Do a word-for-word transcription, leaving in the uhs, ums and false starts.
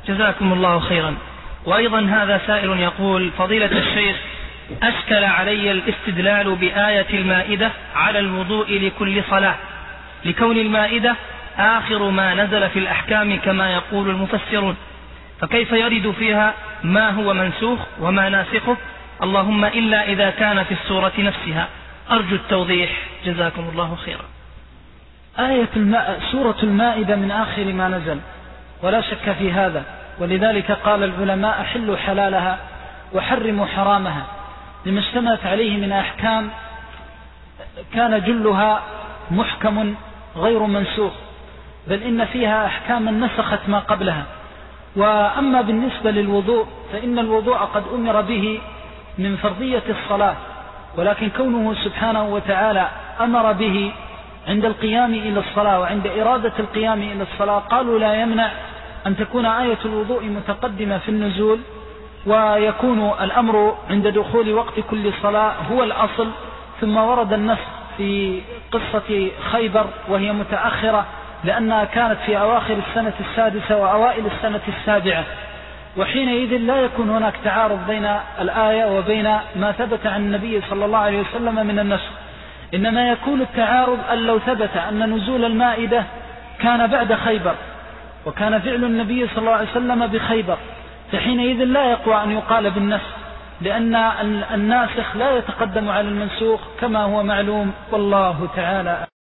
جزاكم الله خيرا. وأيضا هذا سائل يقول: فضيلة الشيخ، أشكل علي الاستدلال بآية المائدة على الوضوء لكل صلاة، لكون المائدة آخر ما نزل في الأحكام كما يقول المفسرون، فكيف يرد فيها ما هو منسوخ وما ناسخه؟ اللهم إلا إذا كان في السورة نفسها. أرجو التوضيح جزاكم الله خيرا. آية الماء سورة المائدة من آخر ما نزل ولا شك في هذا، ولذلك قال العلماء: أحلوا حلالها وحرموا حرامها، لما اشتملت عليه من أحكام كان جلها محكم غير منسوخ، بل إن فيها أحكاما نسخت ما قبلها. وأما بالنسبة للوضوء فإن الوضوء قد أمر به من فرضية الصلاة، ولكن كونه سبحانه وتعالى أمر به عند القيام إلى الصلاة وعند إرادة القيام إلى الصلاة، قالوا لا يمنع أن تكون آية الوضوء متقدمة في النزول، ويكون الأمر عند دخول وقت كل صلاة هو الأصل، ثم ورد النسخ في قصة خيبر وهي متأخرة لأنها كانت في أواخر السنة السادسة وأوائل السنة السابعة، وحينئذ لا يكون هناك تعارض بين الآية وبين ما ثبت عن النبي صلى الله عليه وسلم من النسخ، إنما يكون التعارض أن لو ثبت أن نزول المائدة كان بعد خيبر وكان فعل النبي صلى الله عليه وسلم بخيبر، فحينئذ لا يقوى أن يقال بالنسخ، لأن الناسخ لا يتقدم على المنسوخ كما هو معلوم، والله تعالى